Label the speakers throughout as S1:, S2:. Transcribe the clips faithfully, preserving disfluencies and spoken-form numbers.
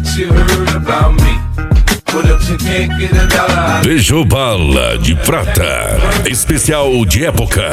S1: you heard about me. Put up, you can't get a dollar.
S2: Beijo Bala de Prata, especial de época.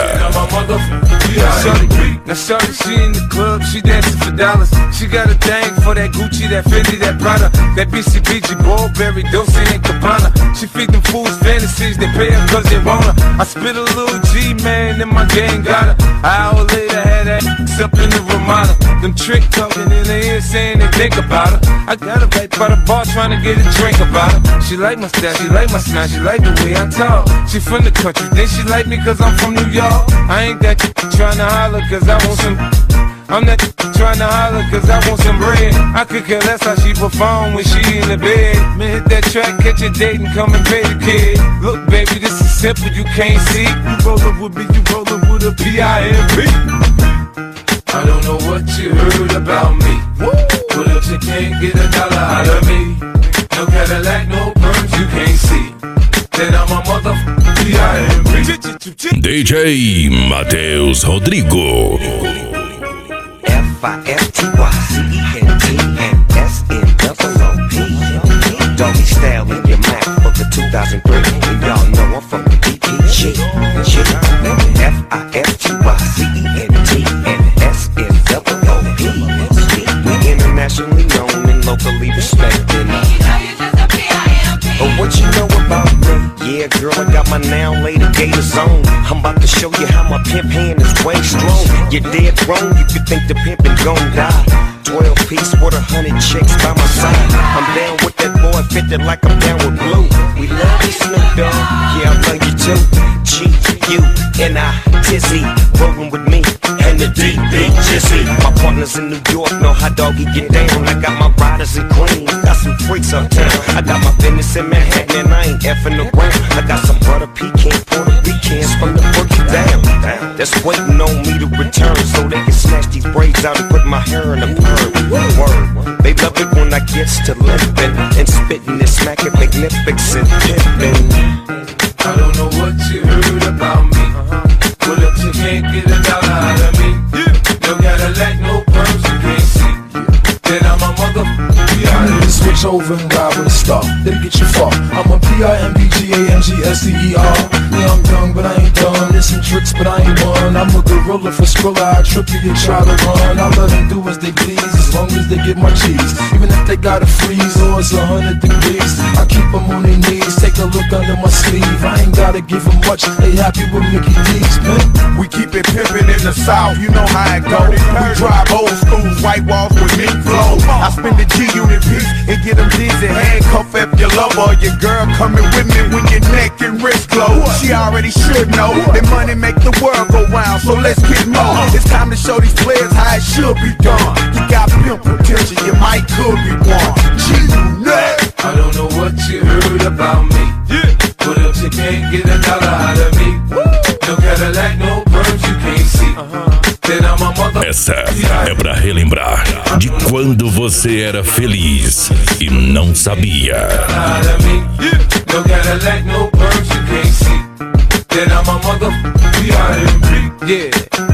S1: Now shorty, she in the club, she dancing for dollars. She got a thing for that Gucci, that Fendi, that Prada, that B C B G, Burberry, Dolce and Gabbana. She feed them fools fantasies, they pay her cause they want her. I spit a little G, man, and my gang got her. An hour later, had that up in the Ramada. Them trick talking in the ear saying they think about her. I got her right by the bar trying to get a drink about her. She like my style, she like my smile, she like the way I talk. She from the country, then she like me cause I'm from New York. I ain't that trying to holler cause I want some. I'm not trying to holler cause I want some bread. I could care less how she perform when she in the bed. Man, hit that track, catch a date and come and pay the kid. Look baby, this is simple, you can't see. You rollin' with me, you rollin' with a P I M P. I don't know what you heard about me. Woo! But if you can't get a dollar out of me, no Cadillac, no perms, you can't see. Then I'm a motherfucking P I M P.
S2: D J Matheus Rodrigo.
S3: F I F T Y C E N T and S N O O P. Doggy style in your Mac for the two thousand three. And y'all know I'm from the D P G. F I F T Y C E N T and S N O O P. We internationally known and locally respected. Oh, what you know about me? Yeah, girl, I got my now lady gators on. I'm about to show you how my pimp hand is way strong. You're dead wrong if you think the pimpin' gon' die. Twelve piece with a hundred chicks by my side. I'm down with that boy, fifty like I'm down with Blue. We love you, Snoop Dogg. Yeah, I love you too. G U N I Tizzy, rollin' with me and the D B Jizzy. My partners in New York know how doggy get down. I got my riders in Queens, got some freaks uptown. I got my business in Manhattan and I ain't effing around. I got some butter pecan Puerto Ricans from the boogie down. That's waiting on me to return so they can snatch these braids out and put my hair in a perm. Word, they love it when I gets to limping and spitting and smacking magnificent pimping.
S1: I don't know what you heard about me. But if you can't get a dollar out of me, no Cadillac, no perms, you can't see. Then I'm a motherfucker.
S4: I need to switch over and ride with a star. That'll get you far. I'm a P I M P G A M G S T E R. Yeah, I'm young, but I ain't dumb. There's some tricks, but I ain't one. I'm a gorilla for Skrilla. I trip you, you try to run. I let them do as they please, as long as they get my cheese. Even if they gotta freeze or it's a hundred degrees, I keep them on their knees. Take a look under my sleeve. I ain't gotta give them much. They happy with Mickey D's, man.
S5: We keep it pimpin' in the South, you know how it go. We drive old schools, white walls with mink flow. I spend the G unit piece and get them dizzy. Handcuff up your lover, your girl coming with me when your neck and wrist glow. She already should know that money make the world go round, so let's get more. It's time to show these players how it should be done. You got pimp potential, you might could be one. G-Unit.
S1: I don't know what you heard about me, but if you can't get a dollar out of me, no Cadillac, no perms, you can't see. Then I'm a mother.
S2: Essa é pra relembrar de quando você era feliz e não sabia.
S1: No Cadillac, no perms, you can't see. Then I'm a mother. Yeah.